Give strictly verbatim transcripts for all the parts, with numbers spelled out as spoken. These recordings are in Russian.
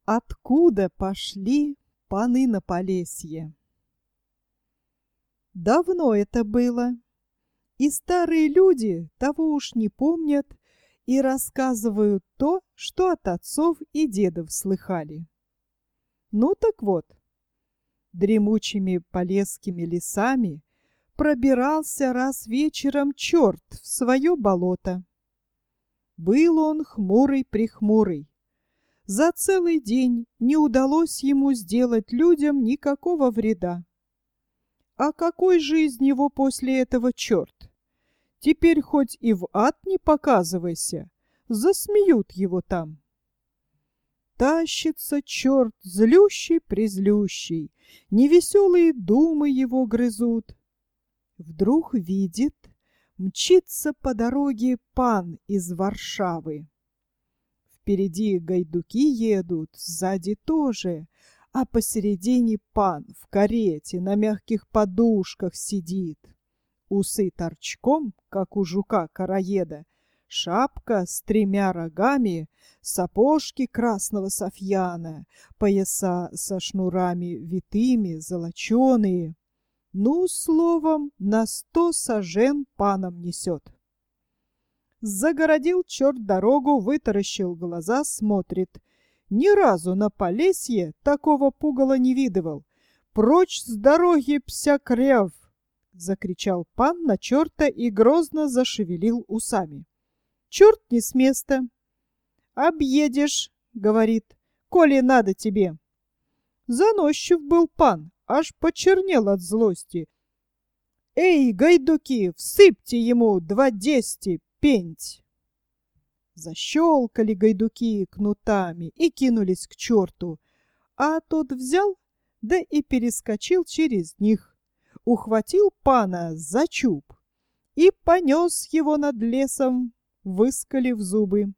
Откуда пошли паны на Полесье? Давно это было, и старые люди того уж не помнят и рассказывают то, что от отцов и дедов слыхали. Ну так вот, дремучими полесскими лесами пробирался раз вечером черт в свое болото. Был он хмурый-прихмурый. За целый день не удалось ему сделать людям никакого вреда. А какой же из него после этого черт? Теперь хоть и в ад не показывайся, засмеют его там. Тащится черт злющий-призлющий, невеселые думы его грызут. Вдруг видит, мчится по дороге пан из Варшавы. Впереди гайдуки едут, сзади тоже, а посередине пан в карете на мягких подушках сидит. Усы торчком, как у жука-караеда, шапка с тремя рогами, сапожки красного софьяна, пояса со шнурами витыми, золоченые. Ну, словом, на сто сажен паном несет. Загородил черт дорогу, вытаращил глаза, смотрит. Ни разу на Полесье такого пугала не видывал. «Прочь с дороги, псякрев!» — закричал пан на черта и грозно зашевелил усами. Черт не с места. «Объедешь», — говорит, — «коли надо тебе». Заносчив был пан, аж почернел от злости. «Эй, гайдуки, всыпьте ему два десяти, пенть!» Защелкали гайдуки кнутами и кинулись к черту, а тот взял, да и перескочил через них, ухватил пана за чуб и понес его над лесом, выскалив зубы.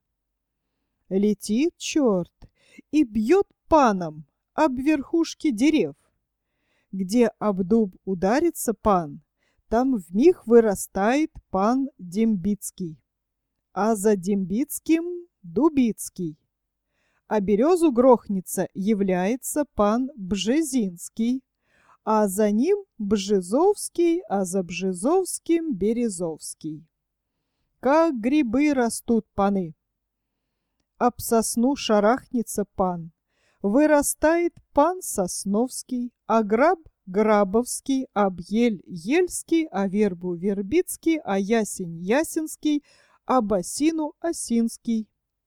Летит черт и бьет паном об верхушки дерев. Где об дуб ударится пан, там вмиг вырастает пан Дембицкий, а за Дембицким — Дубицкий. А березу грохнется, является пан Бжезинский, а за ним Бжезовский, а за Бжезовским — Березовский. Как грибы растут паны. Об сосну шарахнется пан, вырастает пан Сосновский, а граб — Грабовский, об ель — Ельский, а вербу — Вербицкий, а ясень — Ясенский, об осину — Осинский.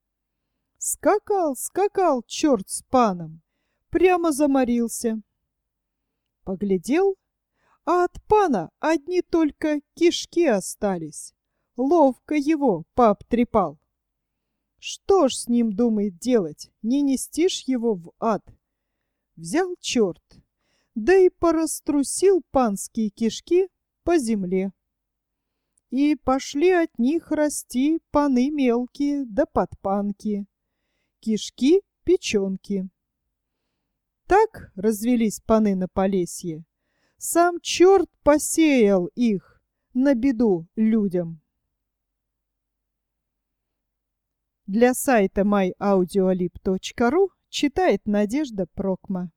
Скакал, скакал черт с паном, прямо заморился. Поглядел, а от пана одни только кишки остались. Ловко его пообтрепал. Что ж с ним думает делать, не нести ж его в ад? Взял черт, да и пораструсил панские кишки по земле. И пошли от них расти паны мелкие да подпанки, кишки-печенки. Так развелись паны на Полесье. Сам черт посеял их на беду людям. Для сайта май аудиолиб точка ру читает Надежда Прокма.